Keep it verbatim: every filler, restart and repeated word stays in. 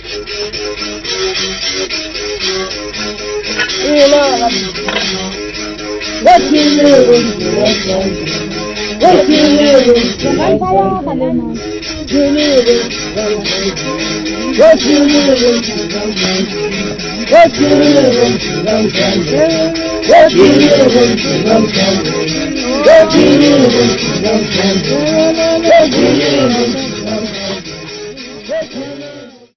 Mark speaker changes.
Speaker 1: What you living? What you living? You living? What you living? What you living? What you living? What you living? What you living?